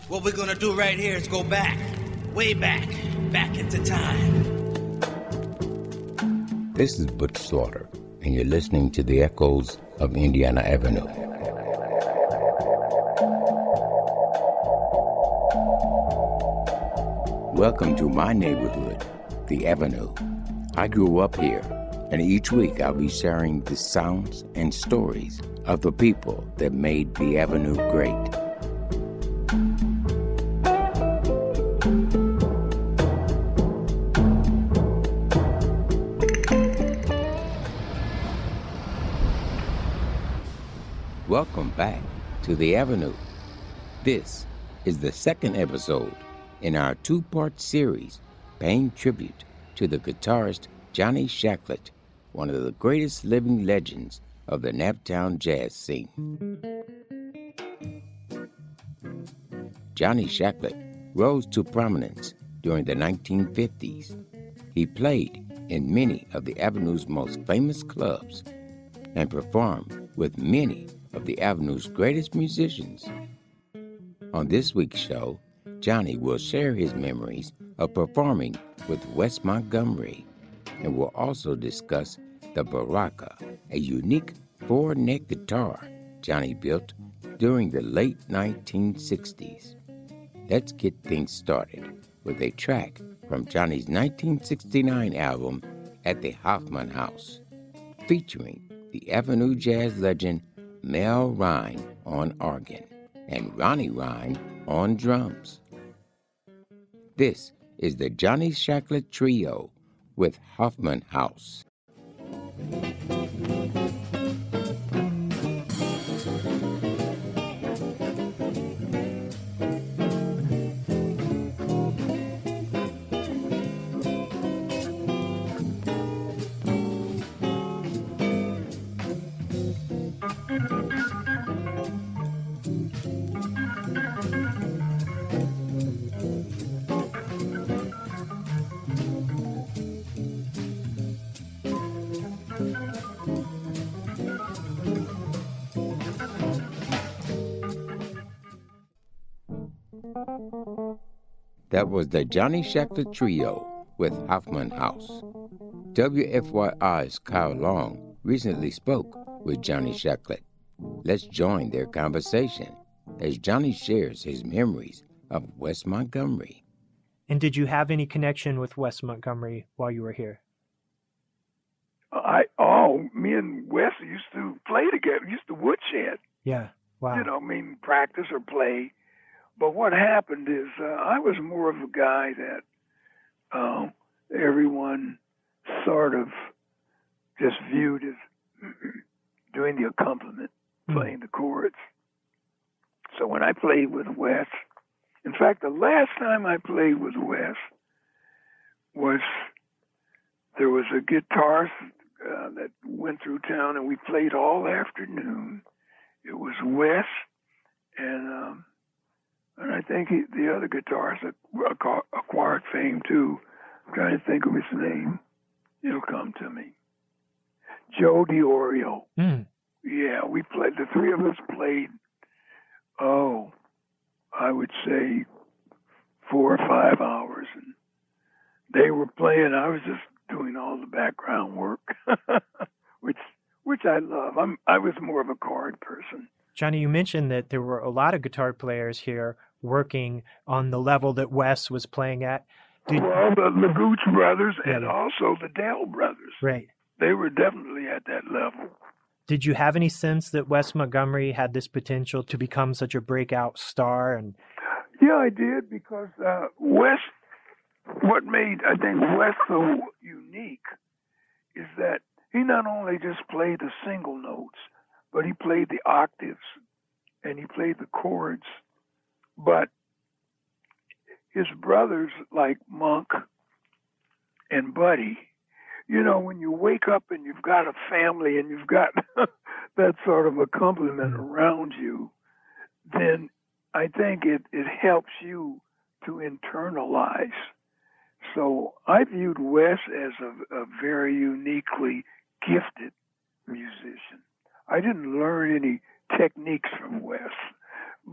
What we're gonna do right here is go back, way back into time. This is Butch Slaughter, and you're listening to the echoes of Indiana Avenue. Welcome to my neighborhood, the Avenue. I grew up here, and each week I'll be sharing the sounds and stories of the people that made the Avenue great. Welcome back to the Avenue. This is the second episode in our two-part series paying tribute to the guitarist Johnny Shacklett, one of the greatest living legends of the Naptown jazz scene. Johnny Shacklett rose to prominence during the 1950s. He played in many of the Avenue's most famous clubs and performed with many of the Avenue's greatest musicians. On this week's show, Johnny will share his memories of performing with Wes Montgomery and will also discuss the Baraka, a unique four-neck guitar Johnny built during the late 1960s. Let's get things started with a track from Johnny's 1969 album At the Hoffman House, featuring the Avenue jazz legend Mel Rhine on organ and Ronnie Rhine on drums. This is the Johnny Shacklett Trio with Hoffman House. That was the Johnny Shacklett Trio with Hoffman House. WFYI's Kyle Long recently spoke with Johnny Shacklett. Let's join their conversation as Johnny shares his memories of Wes Montgomery. And did you have any connection with Wes Montgomery while you were here? Me and Wes used to play together, used to woodshed. Yeah, wow. Practice or play. But what happened is I was more of a guy that everyone sort of just viewed as doing the accompaniment, playing the chords. So when I played with Wes, in fact, the last time I played with Wes was there was a guitarist that went through town, and we played all afternoon. It was Wes and I think the other guitarist that acquired fame too. I'm trying to think of his name. It'll come to me. Joe DiOrio. Yeah, we played. The three of us played. I would say 4 or 5 hours, and they were playing. I was just doing all the background work, which I love. I was more of a chord person. Johnny, you mentioned that there were a lot of guitar players here working on the level that Wes was playing at. The Gooch brothers and also the Dell brothers. Right. They were definitely at that level. Did you have any sense that Wes Montgomery had this potential to become such a breakout star? Yeah, I did, because Wes, what made, I think, Wes so unique is that he not only just played the single notes, but he played the octaves and he played the chords. But his brothers, like Monk and Buddy, when you wake up and you've got a family and you've got that sort of accompaniment around you, then I think it helps you to internalize. So I viewed Wes as a very uniquely gifted musician. I didn't learn any techniques from Wes, but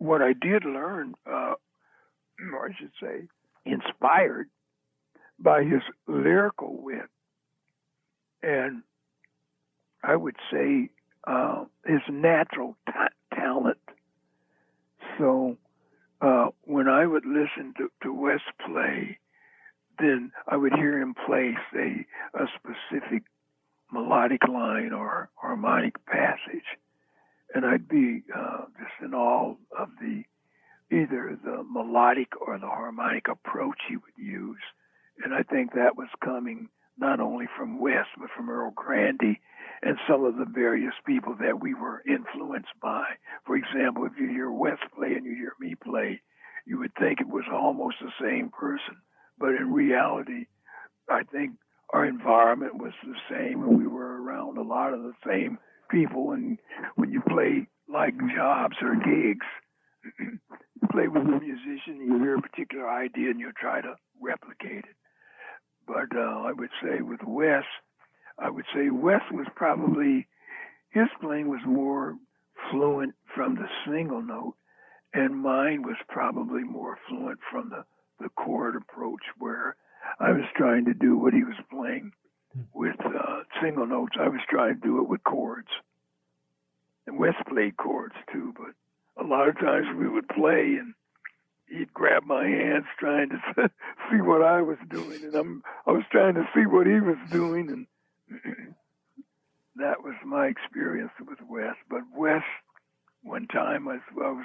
what I did learn, or I should say, inspired by his lyrical wit, and I would say his natural talent. So when I would listen to Wes play, then I would hear him play, say, a specific melodic line or harmonic passage, and I'd be just in awe of either the melodic or the harmonic approach he would use. And I think that was coming not only from Wes, but from Earl Grandy and some of the various people that we were influenced by. For example, if you hear Wes play and you hear me play, you would think it was almost the same person. But in reality, I think our environment was the same, and we were around a lot of the same people. And when you play like jobs or gigs, you play with a musician, you hear a particular idea, and you try to replicate it. But I would say with Wes, was probably, his playing was more fluent from the single note, and mine was probably more fluent from the chord approach, where I was trying to do what he was playing with single notes. I was trying to do it with chords. And Wes played chords too, but a lot of times we would play and he'd grab my hands trying to see what I was doing, and I was trying to see what he was doing, and that was my experience with Wes. But Wes, one time I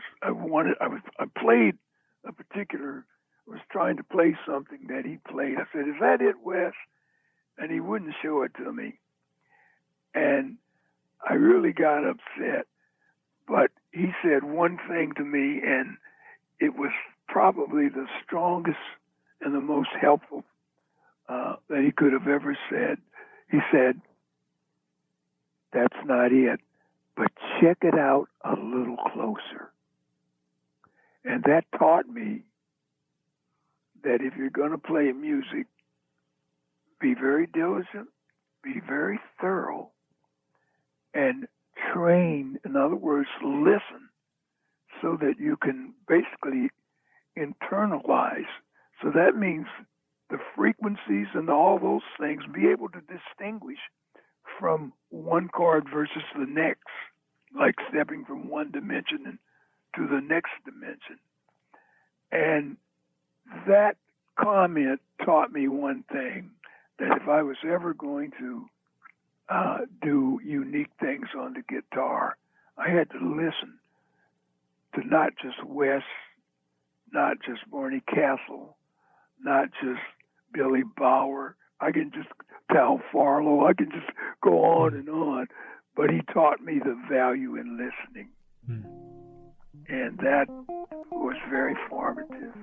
was trying to play something that he played. I said, "Is that it, Wes?" And he wouldn't show it to me, and I really got upset. But he said one thing to me, and it was probably the strongest and the most helpful that he could have ever said. He said, "That's not it, but check it out a little closer." And that taught me that if you're going to play music, be very diligent, be very thorough, and train, in other words, listen, so that you can basically internalize. So that means the frequencies and all those things, be able to distinguish from one chord versus the next, like stepping from one dimension to the next dimension. And that comment taught me one thing, that if I was ever going to do unique things on the guitar, I had to listen to not just Wes, not just Barney Castle, not just Billy Bauer. I can just Tal Farlow. I can just go on and on. But he taught me the value in listening. And that was very formative.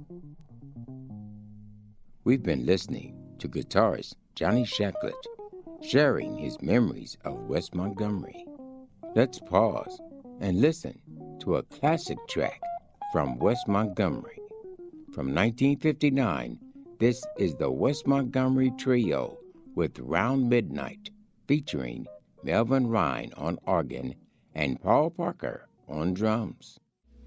We've been listening to guitarist Johnny Shacklett sharing his memories of Wes Montgomery. Let's pause and listen to a classic track from Wes Montgomery. From 1959, this is the Wes Montgomery Trio with Round Midnight, featuring Melvin Rhine on organ and Paul Parker on drums.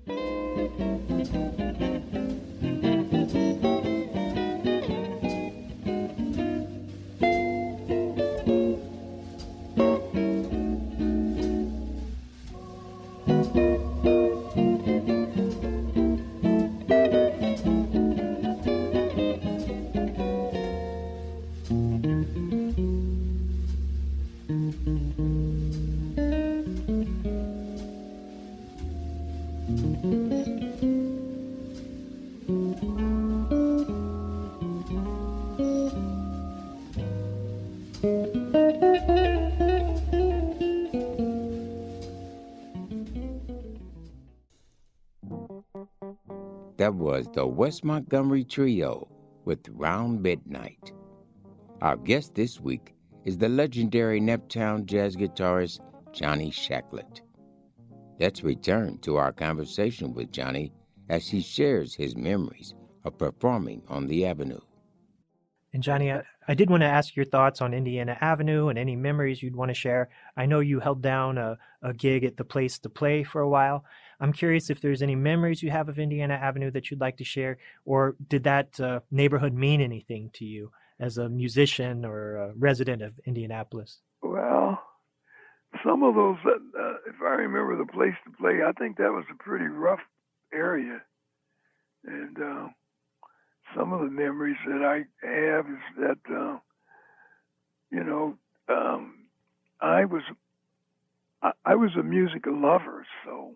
That was the Wes Montgomery Trio with Round Midnight. Our guest this week is the legendary Neptown jazz guitarist Johnny Shacklett. Let's return to our conversation with Johnny as he shares his memories of performing on the Avenue. And Johnny, I did want to ask your thoughts on Indiana Avenue and any memories you'd want to share. I know you held down a gig at the Place to Play for a while. I'm curious if there's any memories you have of Indiana Avenue that you'd like to share, or did that neighborhood mean anything to you as a musician or a resident of Indianapolis? Well, some of those, if I remember the place to play, I think that was a pretty rough area. And some of the memories that I have is that, I was a music lover, so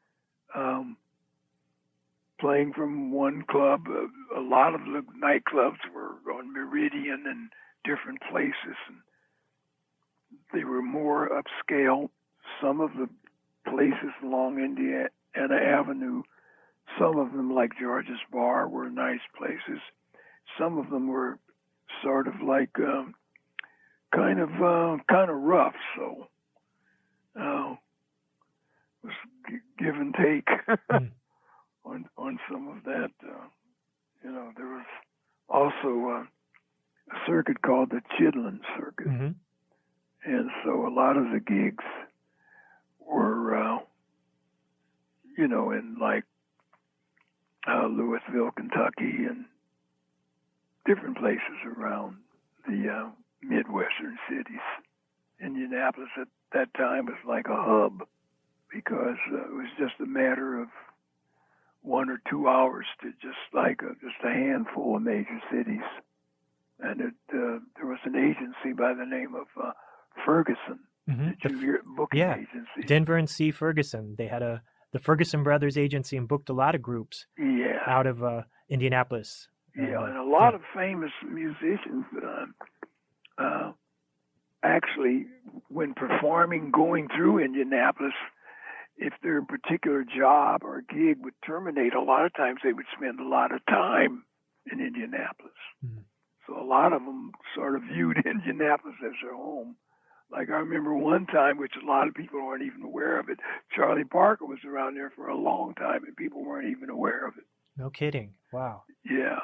playing from one club, a lot of the nightclubs were on Meridian and different places, and they were more upscale. Some of the places along Indiana Avenue, some of them, like George's Bar, were nice places. Some of them were sort of like kind of rough. So it was give and take on some of that. There was also a circuit called the Chitlin Circuit. Mm-hmm. And so a lot of the gigs were, in like Louisville, Kentucky, and different places around the Midwestern cities. Indianapolis at that time was like a hub because it was just a matter of 1 or 2 hours to just a handful of major cities. And there was an agency by the name of Ferguson. Mm-hmm. Did you hear booking agency? Denver and C. Ferguson. They had the Ferguson Brothers agency and booked a lot of groups out of Indianapolis. Yeah, and a lot of famous musicians actually, when performing, going through Indianapolis, if their particular job or gig would terminate, a lot of times they would spend a lot of time in Indianapolis. Mm-hmm. So a lot of them sort of viewed Indianapolis as their home. Like I remember one time, which a lot of people weren't even aware of it, Charlie Parker was around there for a long time and people weren't even aware of it. No kidding. Wow. Yeah.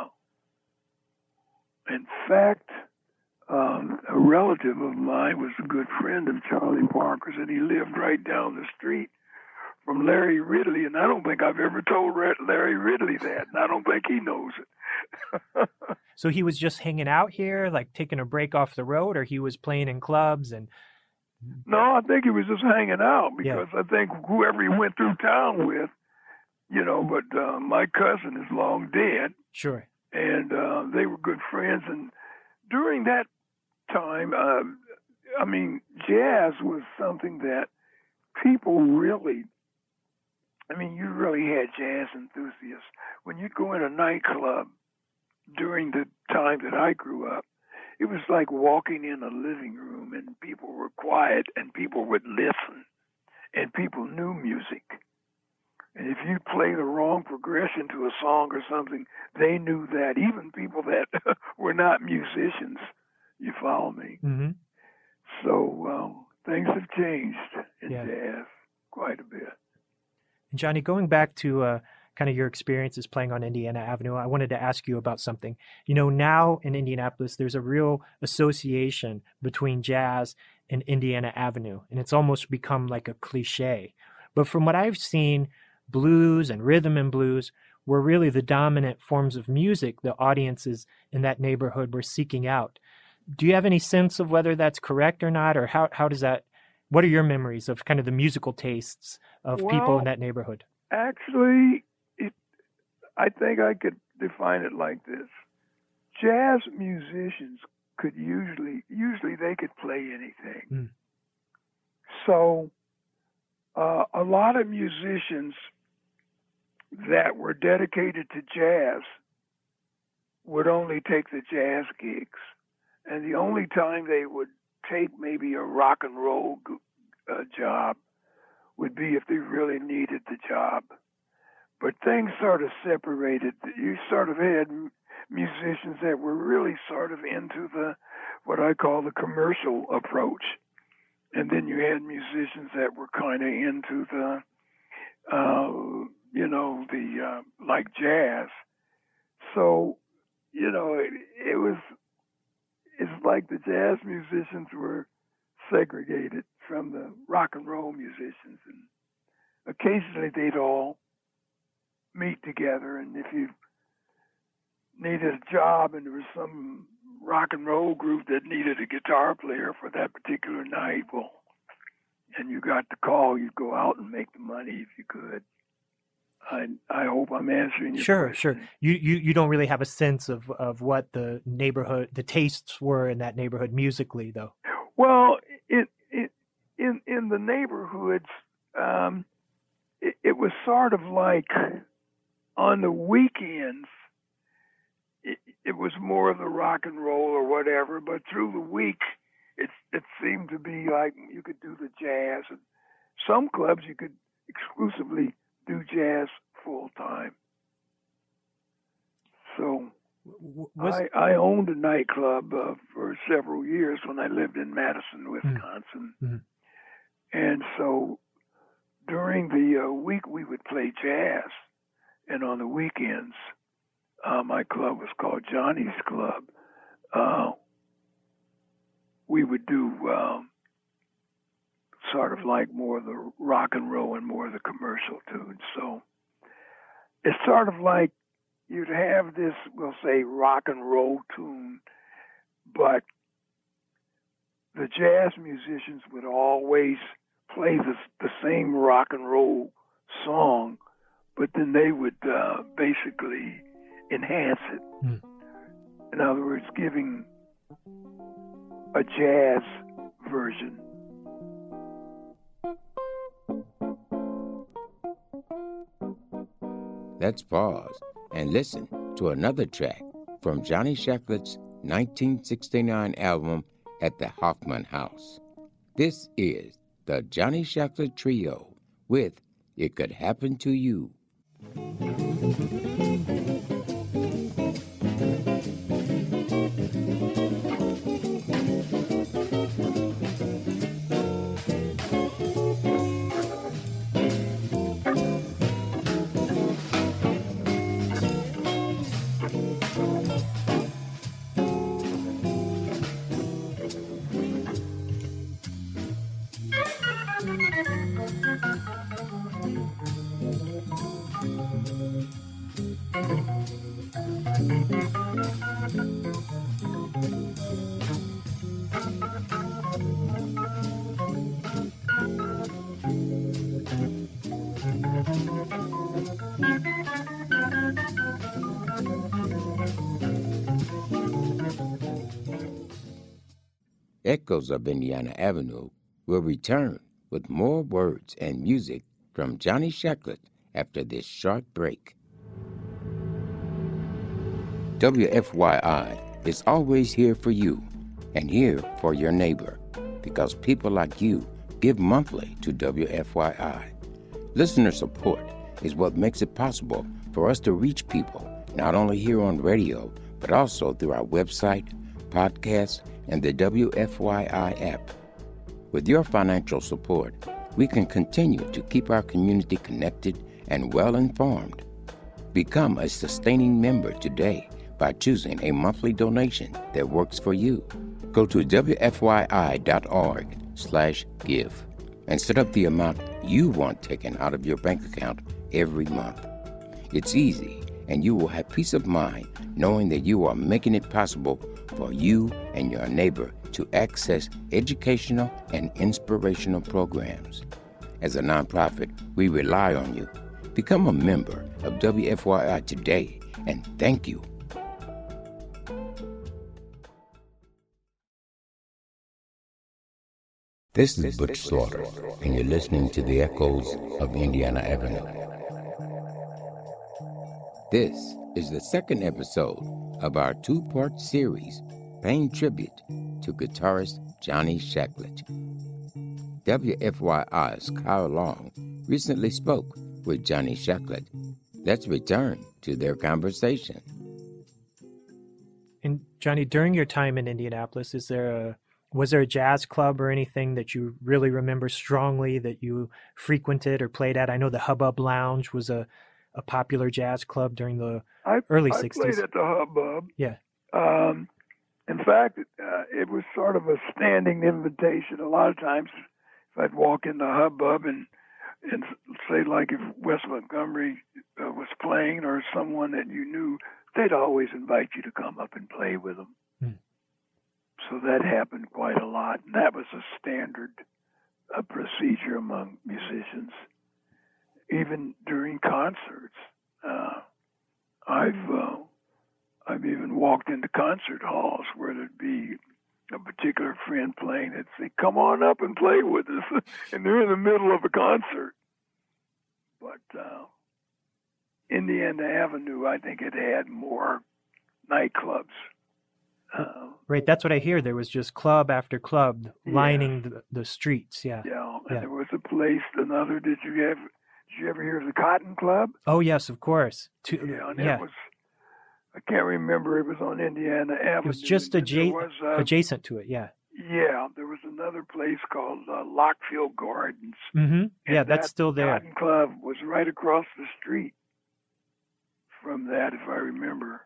In fact, a relative of mine was a good friend of Charlie Parker's, and he lived right down the street from Larry Ridley, and I don't think I've ever told Larry Ridley that, and I don't think he knows it. So he was just hanging out here, like taking a break off the road, or he was playing in clubs? And no, I think he was just hanging out because I think whoever he went through town with, but my cousin is long dead. Sure. And they were good friends. And during that time, jazz was something that people really, you really had jazz enthusiasts. When you'd go in a nightclub during the time that I grew up, it was like walking in a living room and people were quiet and people would listen and people knew music. And if you play the wrong progression to a song or something, they knew that. Even people that were not musicians, you follow me? Mm-hmm. So things have changed in jazz quite a bit. And Johnny, going back to kind of your experiences playing on Indiana Avenue, I wanted to ask you about something. Now in Indianapolis, there's a real association between jazz and Indiana Avenue, and it's almost become like a cliche. But from what I've seen, blues and rhythm and blues were really the dominant forms of music the audiences in that neighborhood were seeking out. Do you have any sense of whether that's correct or not, or how does that, what are your memories of kind of the musical tastes of people in that neighborhood? Actually, I think I could define it like this. Jazz musicians could usually they could play anything. Mm. So a lot of musicians that were dedicated to jazz would only take the jazz gigs. And the only time they would take maybe a rock and roll job would be if they really needed the job. But things sort of separated. You sort of had musicians that were really sort of into what I call the commercial approach. And then you had musicians that were kind of into the like jazz. So, it's like the jazz musicians were segregated from the rock and roll musicians. And occasionally they'd all meet together, and if you needed a job and there was some rock and roll group that needed a guitar player for that particular night, well, and you got the call, you'd go out and make the money if you could. I hope I'm answering your Sure, question. sure. You don't really have a sense of what the neighborhood, the tastes were in that neighborhood musically, though. Well, in the neighborhoods, it was sort of like on the weekends, it was more of the rock and roll or whatever, but through the week, it seemed to be like you could do the jazz. And some clubs you could exclusively do jazz full time. So I owned a nightclub for several years when I lived in Madison, Wisconsin. Mm-hmm. And so during the week we would play jazz, and on the weekends, my club was called Johnny's Club. We would do sort of like more of the rock and roll and more of the commercial tunes. So it's sort of like you'd have this, we'll say, rock and roll tune, but the jazz musicians would always play the same rock and roll song, but then they would basically enhance it. Mm. In other words, giving a jazz version. Let's pause and listen to another track from Johnny Shacklett's 1969 album At the Hoffman House. This is the Johnny Shacklet Trio with It Could Happen to You. Echoes of Indiana Avenue will return with more words and music from Johnny Shacklet after this short break. WFYI is always here for you and here for your neighbor because people like you give monthly to WFYI. Listener support is what makes it possible for us to reach people not only here on radio, but also through our website, podcasts, and the WFYI app. With your financial support, we can continue to keep our community connected and well-informed. Become a sustaining member today by choosing a monthly donation that works for you. Go to WFYI.org/give and set up the amount you want taken out of your bank account every month. It's easy, and you will have peace of mind knowing that you are making it possible for you and your neighbor to access educational and inspirational programs. As a nonprofit, we rely on you. Become a member of WFYI today, and thank you. This is Butch Slaughter, and you're listening to the Echoes of Indiana Avenue. This is the second episode of our two-part series paying tribute to guitarist Johnny Shacklet. WFYI's Kyle Long recently spoke with Johnny Shacklet. Let's return to their conversation. And Johnny, during your time in Indianapolis, was there a jazz club or anything that you really remember strongly that you frequented or played at? I know the Hubbub Lounge was a popular jazz club during the early 60s. I played at the Hubbub. Yeah. In fact, it was sort of a standing invitation. A lot of times, if I'd walk in the Hubbub and and say like if Wes Montgomery was playing or someone that you knew, they'd always invite you to come up and play with them. So that happened quite a lot, and that was a standard procedure among musicians. Even during concerts, I've even walked into concert halls where there'd be a particular friend playing. They'd say, "Come on up and play with us," and they're in the middle of a concert. But Indiana Avenue, I think it had more nightclubs. Right, that's what I hear. There was just club after club lining the streets. Yeah. And there was a place, another. Did you ever hear of the Cotton Club? Oh yes, of course. And it was. I can't remember. It was on Indiana Avenue. It was just adjacent to it. Yeah. Yeah, there was another place called Lockfield Gardens. Mm-hmm. Yeah, that's still there. Cotton Club was right across the street from that, if I remember.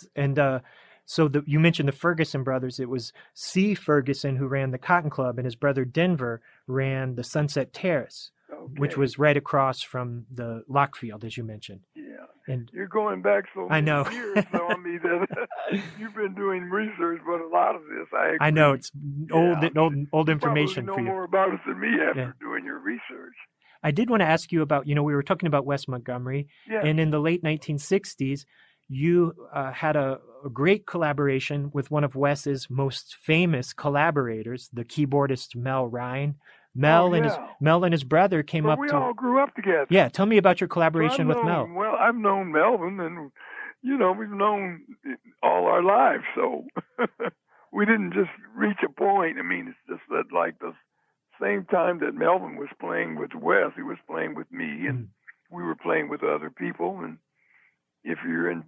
So you mentioned the Ferguson brothers. It was C. Ferguson who ran the Cotton Club, and his brother Denver ran the Sunset Terrace, which was right across from the Lockfield, as you mentioned. Yeah. And you're going back so many years on me that you've been doing research, but a lot of this I know it's old information you for you. know more about it than me after doing your research. I did want to ask you about, we were talking about Wes Montgomery, and in the late 1960s, you had a great collaboration with one of Wes's most famous collaborators, the keyboardist Mel Ryan. Mel and his brother came up. We all grew up together. Yeah, tell me about your collaboration with Mel. Well, I've known Melvin, and we've known all our lives, so we didn't just reach a point. I mean, it's just that like the same time that Melvin was playing with Wes, he was playing with me, and we were playing with other people. And if you're in,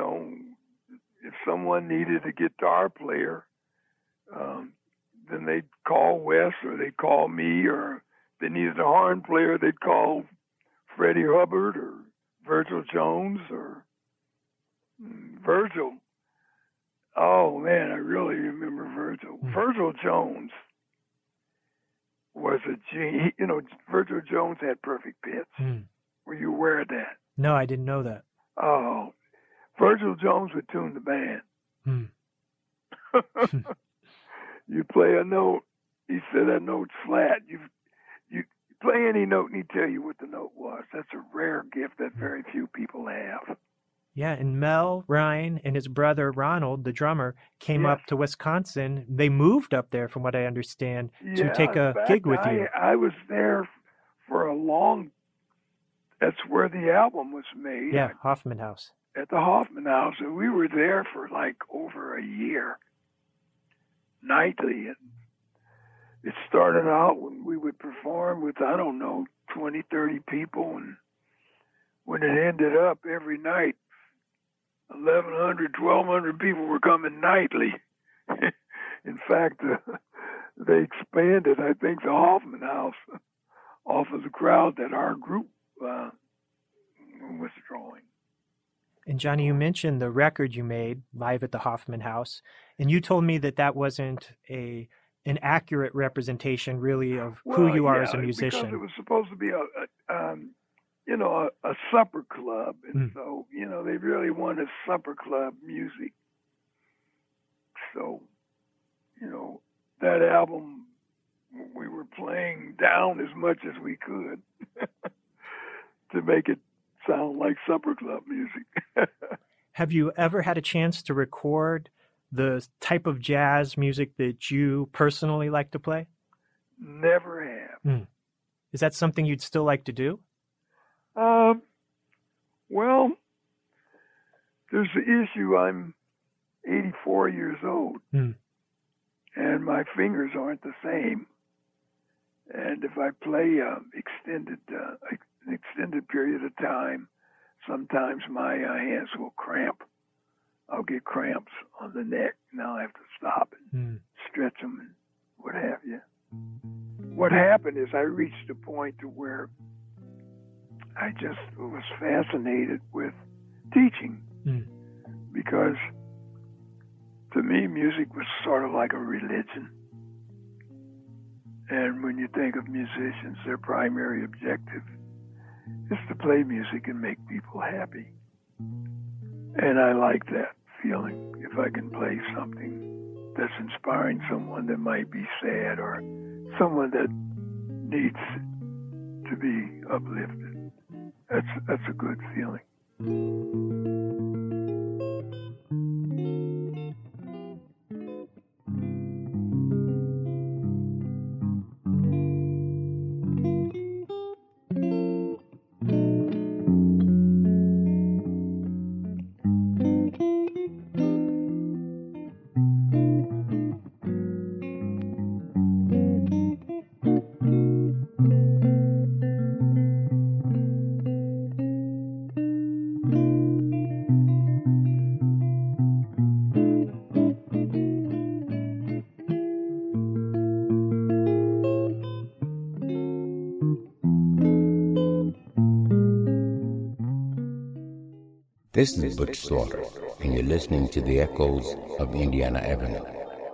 if someone needed a guitar player, then they'd call Wes, or they'd call me, or if they needed a horn player, they'd call Freddie Hubbard or Virgil Jones or Virgil. Oh man, I really remember Virgil. Virgil Jones was a genius. Virgil Jones had perfect pitch. Were you aware of that? No, I didn't know that. Oh, Virgil Jones would tune the band. You play a note, he said that note's flat. You play any note and he'd tell you what the note was. That's a rare gift that very few people have. Yeah, and Mel Ryan and his brother Ronald, the drummer, came up to Wisconsin. They moved up there, from what I understand, to take a gig with you. I was there for a long. That's where the album was made. Yeah, Hoffman House. At the Hoffman House, and we were there for like over a year, nightly. And it started out when we would perform with, 20, 30 people, and when it ended up every night, 1,100, 1,200 people were coming nightly. In fact, they expanded, I think, the Hoffman House off of the crowd that our group was drawing. And Johnny, you mentioned the record you made live at the Hoffman House, and you told me that wasn't an accurate representation, really, of who you are as a musician. Because it was supposed to be a supper club, and so they really wanted supper club music. So, that album, we were playing down as much as we could to make it sound like supper club music. Have you ever had a chance to record the type of jazz music that you personally like to play? Never have. Is that something you'd still like to do? Well, there's the issue. I'm 84 years old, and my fingers aren't the same. And if I play an extended period of time, sometimes my hands will cramp. I'll get cramps on the neck, and I'll have to stop and stretch them and what have you. What happened is I reached a point to where I just was fascinated with teaching, because to me, music was sort of like a religion. And when you think of musicians, their primary objective is to play music and make people happy. And I like that feeling. If I can play something that's inspiring someone that might be sad or someone that needs to be uplifted, that's a good feeling. This is Butch Slaughter, and you're listening to the echoes of Indiana Avenue.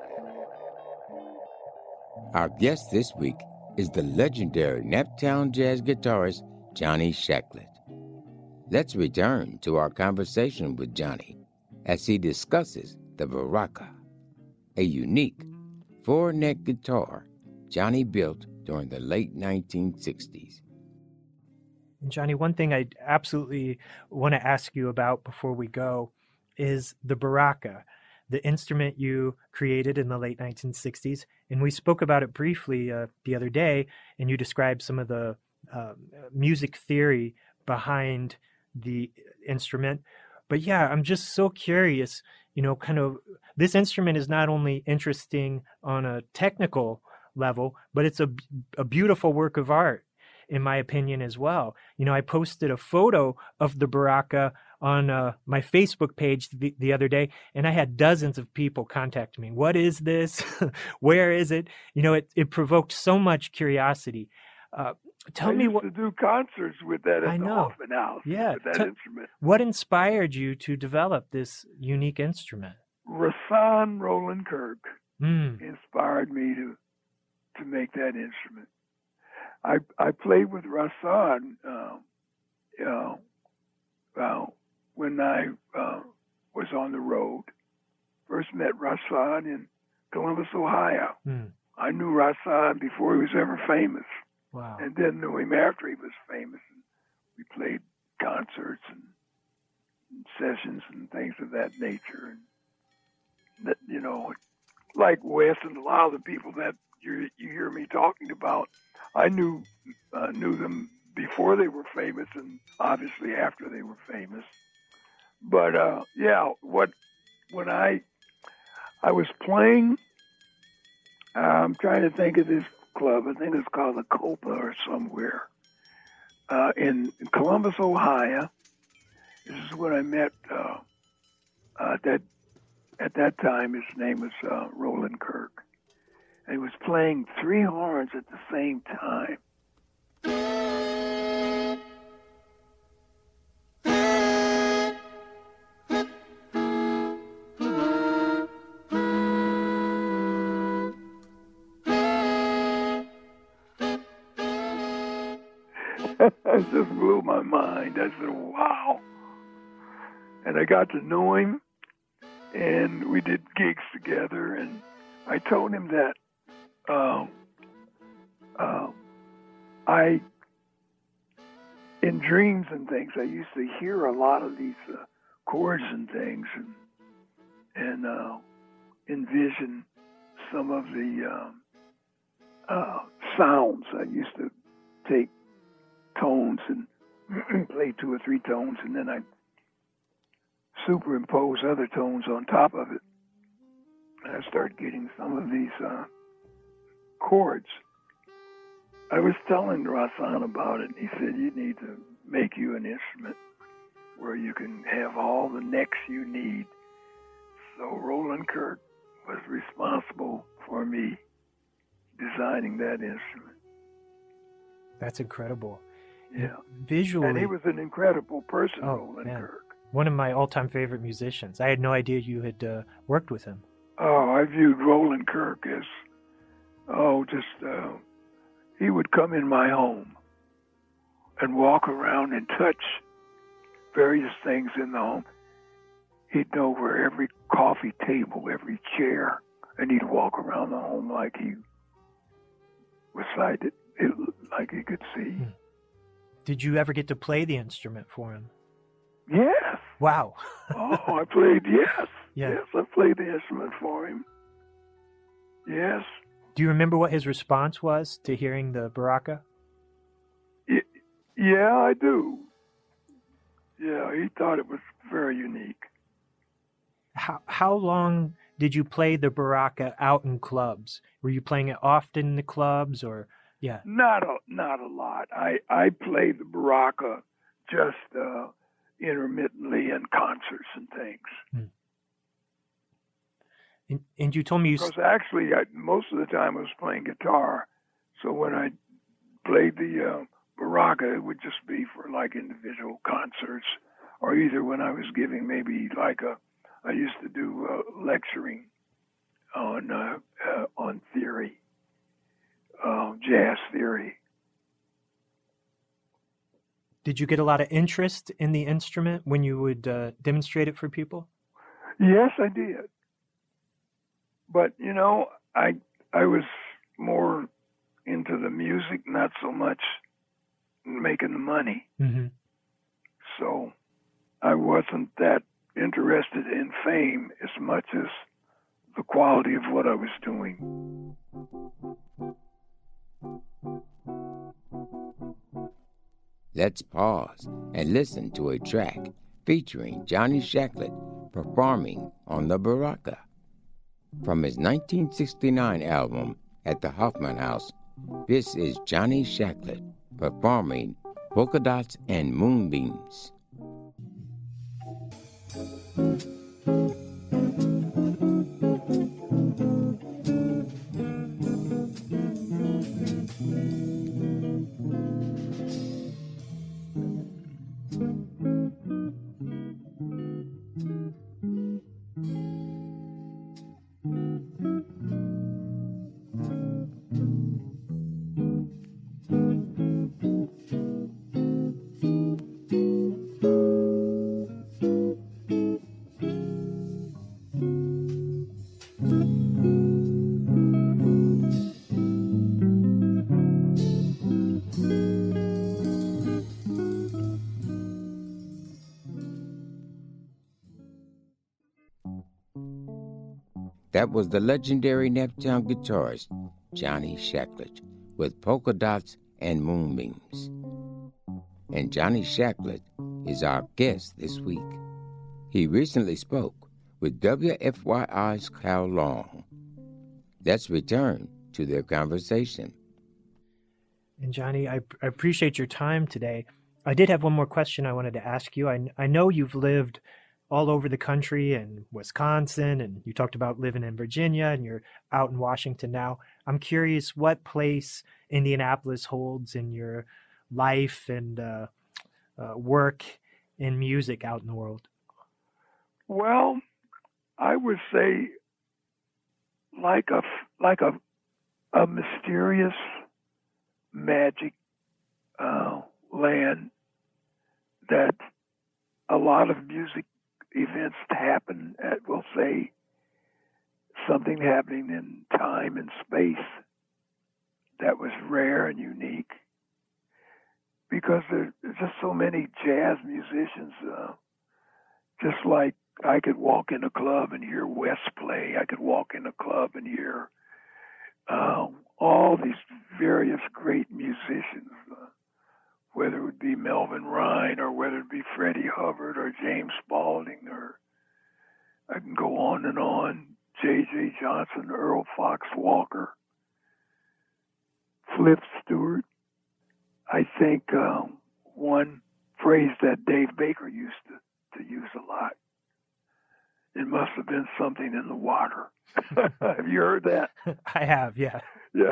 Our guest this week is the legendary Naptown jazz guitarist Johnny Shacklett. Let's return to our conversation with Johnny as he discusses the Baraka, a unique four-neck guitar Johnny built during the late 1960s. Johnny, one thing I absolutely want to ask you about before we go is the Baraka, the instrument you created in the late 1960s. And we spoke about it briefly the other day, and you described some of the music theory behind the instrument. But yeah, I'm just so curious, kind of this instrument is not only interesting on a technical level, but it's a beautiful work of art, in my opinion, as well. I posted a photo of the Baraka on my Facebook page the other day, and I had dozens of people contact me. What is this? Where is it? It provoked so much curiosity. Tell me what to do concerts with that at the Hoffman House. Yeah, with that instrument. What inspired you to develop this unique instrument? Rahsaan Roland Kirk inspired me to make that instrument. I played with Rahsaan when I was on the road. First met Rahsaan in Columbus, Ohio. I knew Rahsaan before he was ever famous. Wow. And then knew him after he was famous. And we played concerts and sessions and things of that nature. And that, like Wes and a lot of the people that you hear me talking about, I knew them before they were famous and obviously after they were famous. But when I was playing, I'm trying to think of this club. I think it's called the Copa or somewhere in Columbus, Ohio. This is when I met at that time his name was Roland Kirk. And he was playing three horns at the same time. It just blew my mind. I said, wow. And I got to know him, and we did gigs together, and I told him that in dreams and things, I used to hear a lot of these chords and things, and envision some of the sounds. I used to take tones and play 2 or 3 tones, and then I'd superimpose other tones on top of it. And I started getting some of these chords. I was telling Rahsaan about it, and he said, you need to make you an instrument where you can have all the necks you need. So Roland Kirk was responsible for me designing that instrument. That's incredible. Yeah. Visually. And he was an incredible person, Roland Kirk. One of my all-time favorite musicians. I had no idea you had worked with him. Oh, I viewed Roland Kirk as, he would come in my home. and walk around and touch various things in the home. He'd know where every coffee table, every chair, and he'd walk around the home like he was sighted, like he could see. Did you ever get to play the instrument for him? Yes. Wow. I played, yes. Yeah. Yes, I played the instrument for him. Yes. Do you remember what his response was to hearing the baraka? Yeah, I do. Yeah, he thought it was very unique. How long did you play the baraka out in clubs? Were you playing it often in the clubs, or yeah? Not a lot. I played the baraka just intermittently in concerts and things. And you told me because actually most of the time I was playing guitar, so when I played the baraka, it would just be for like individual concerts, or either when I was giving maybe like I used to do lecturing on theory, jazz theory. Did you get a lot of interest in the instrument when you would demonstrate it for people? Yes, I did. But, you know, I was more into the music, not so much making the money. Mm-hmm. So I wasn't that interested in fame as much as the quality of what I was doing. Let's pause and listen to a track featuring Johnny Shacklett performing on the baraka. From his 1969 album At the Hoffman House, this is Johnny Shacklett performing Polka Dots and Moonbeams. That was the legendary Naptown guitarist Johnny Shacklett with Polka Dots and Moonbeams. And Johnny Shacklett is our guest this week. He recently spoke with WFYI's Cal Long. Let's return to their conversation. And Johnny, I appreciate your time today. I did have one more question I wanted to ask you. I know you've lived all over the country and Wisconsin, and you talked about living in Virginia, and you're out in Washington now. I'm curious what place Indianapolis holds in your life and work in music out in the world. Well, I would say like a mysterious magic land that a lot of music events happen at, we'll say, something happening in time and space that was rare and unique, because there's just so many jazz musicians. Just like I could walk in a club and hear Wes play, I could walk in a club and hear all these various great musicians, whether it would be Melvin Rhine or whether it be Freddie Hubbard or James Spaulding, or I can go on and on, J.J. Johnson, Earl Fox Walker, Flip Stewart. I think one phrase that Dave Baker used to use a lot, it must have been something in the water. Have you heard that? I have, yeah. Yeah.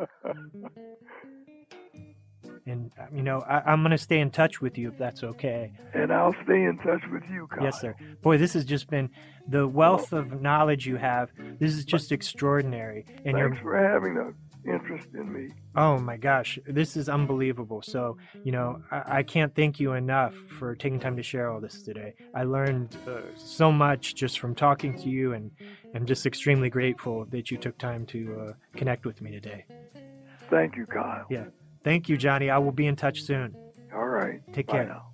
And, you know, I'm going to stay in touch with you if that's okay. And I'll stay in touch with you, Kyle. Yes, sir. Boy, this has just been the wealth of knowledge you have. This is just extraordinary. And Thanks for having us. interest in me. Oh my gosh, this is unbelievable. So, I can't thank you enough for taking time to share all this today. I learned so much just from talking to you, and I'm just extremely grateful that you took time to connect with me today. Thank you, Kyle. Yeah. Thank you, Johnny. I will be in touch soon. All right. Take Bye care. now.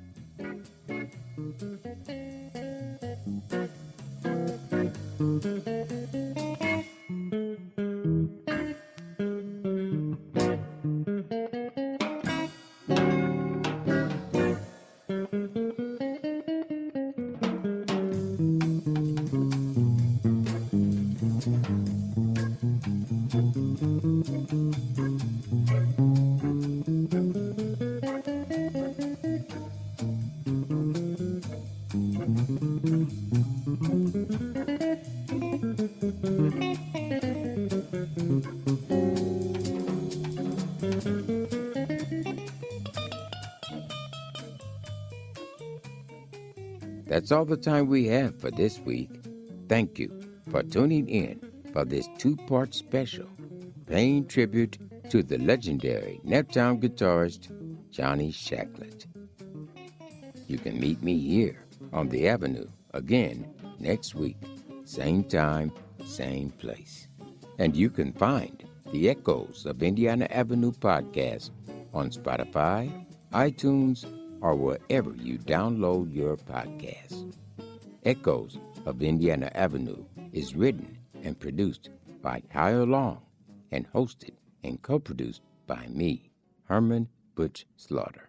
That's all the time we have for this week. Thank you for tuning in for this two-part special, paying tribute to the legendary Neptown guitarist Johnny Shacklet. You can meet me here on the Avenue again next week, same time, same place. And you can find the Echoes of Indiana Avenue podcast on Spotify, iTunes, or wherever you download your podcasts. Echoes of Indiana Avenue is written and produced by Kyle Long and hosted and co-produced by me, Herman Butch Slaughter.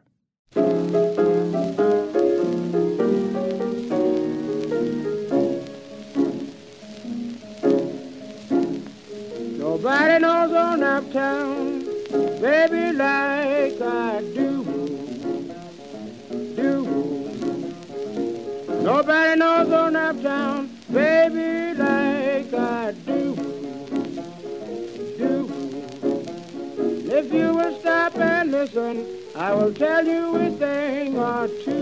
Nobody knows on uptown, baby, like I do. Nobody knows on uptown, baby, like I do. If you will stop and listen, I will tell you a thing or two.